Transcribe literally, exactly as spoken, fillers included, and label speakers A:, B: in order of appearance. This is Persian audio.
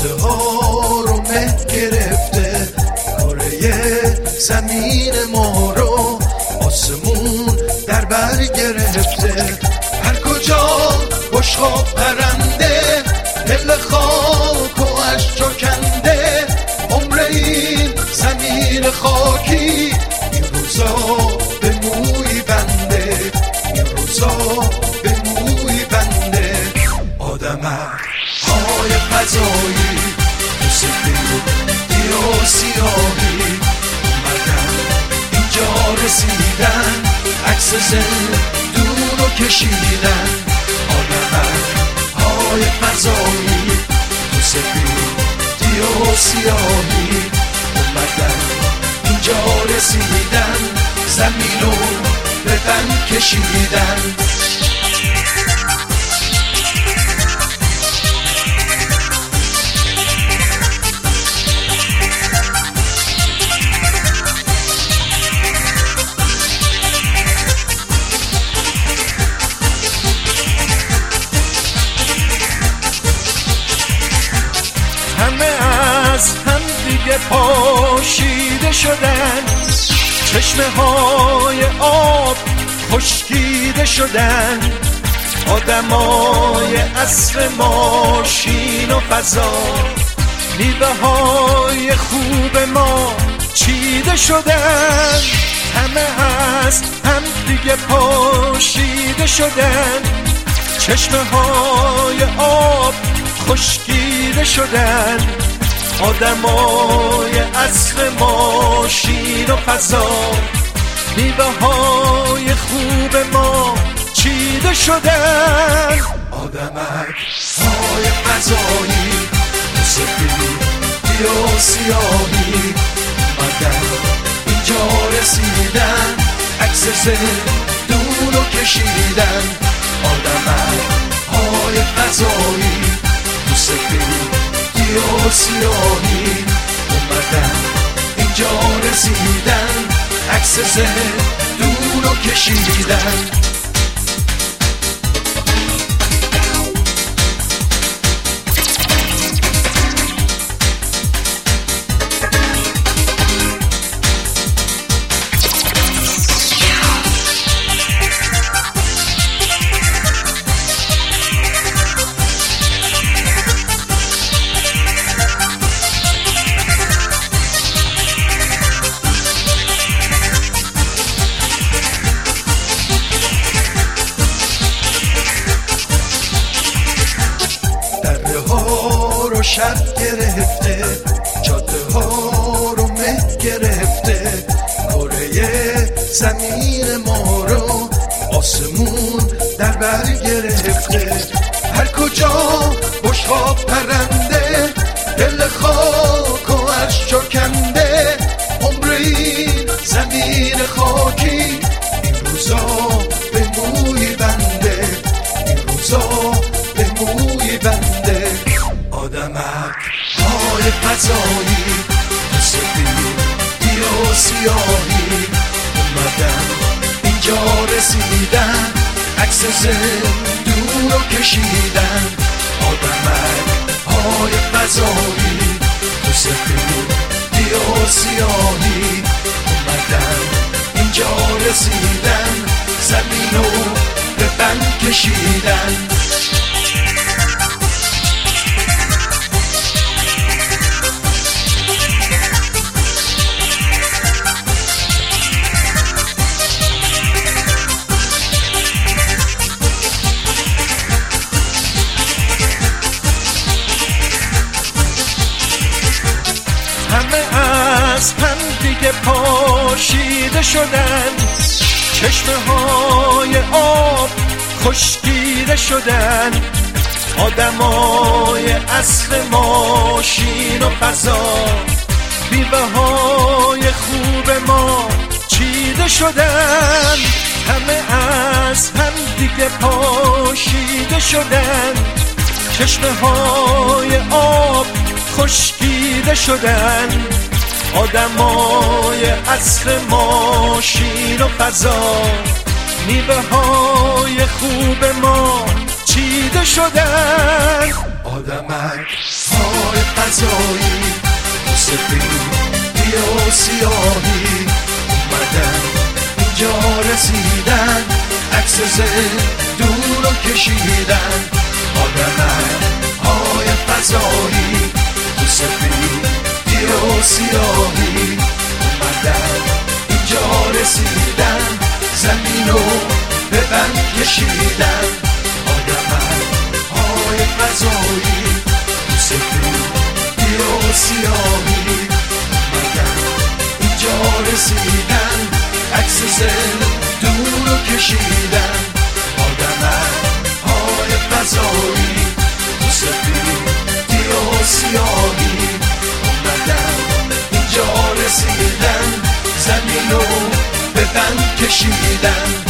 A: جاده ها رو مه گرفته، کره زمین ما رو آسمون در بر گرفته. هر کجا بشقاب پرنده، دل خاک و اشک کنده. عمر این زمین خاکی این روزا به موی بنده، این روزا به موی بنده. آدمک های فضایی تو سفیدی و سیاهی اومدن اینجا رسیدن، عکس زندون رو کشیدن. آدمک های فضایی تو سفیدی و سیاهی اومدن اینجا رسیدن، زمین رو به بند کشیدن.
B: همه از هم دیگه پاشیده شدن، چشمه های آب خشکیده شدن. آدمای عصر ماشین و فضا، میوه های خوب ما چیده شدن. همه از هم دیگه پاشیده شدن، چشمه های آب خشکیده شدن. آدمای عصر ماشین و فضا، میوه های خوب ما چیده شدن.
A: آدمک های فضایی سفیدی و سیاهی اومدن اینجا رسیدن، عکس زندون رو کشیدن. آدمک های فضایی سفیدی و سیاهی اومدن اینجا رسیدن، عکس زندون رو کشیدن. شب گرفته، جاده ها رو مه گرفته. کره زمین ما رو آسمون در بر گرفته. هر کجا بشقاب پرنده، دل خاک و اشک کنده. عمر این زمین خاکی این روزا به موی بنده، این روزا به موی بنده. آدمک های فضایی سفیدی و سیاهی اومدن اینجا رسیدن، عکس زندون رو کشیدن. آدمک های فضایی سفیدی و سیاهی اومدن اینجا رسیدن، زمین رو به بند کشیدن.
B: همه از هم دیگه پاشیده شدن، چشمه های آب خشکیده شدن. آدمای عصر ماشین و فضا، میوه های خوب ما چیده شدن. همه از هم دیگه پاشیده شدن، چشمه های آب خشکیده شدن. آدمای عصر ماشین و فضا، میوه های خوب ما چیده شدن.
A: آدمک های فضایی تو سفیدی و سیاهی اومدن اینجا رسیدن عکس زندون رو کشیدن آدمک های فضایی تو سفیدی و سیاهی اومدن اینجا رسیدن زمین رو به بند کشیدن آدمک های فضایی تو سفیدی و سیاهی اومدن اینجا رسیدن عکس زندون رو کشیدن آدمک های فضایی تو سفیدی و سیاهی اومدن اینجا رسیدن زمین رو به بند کشیدن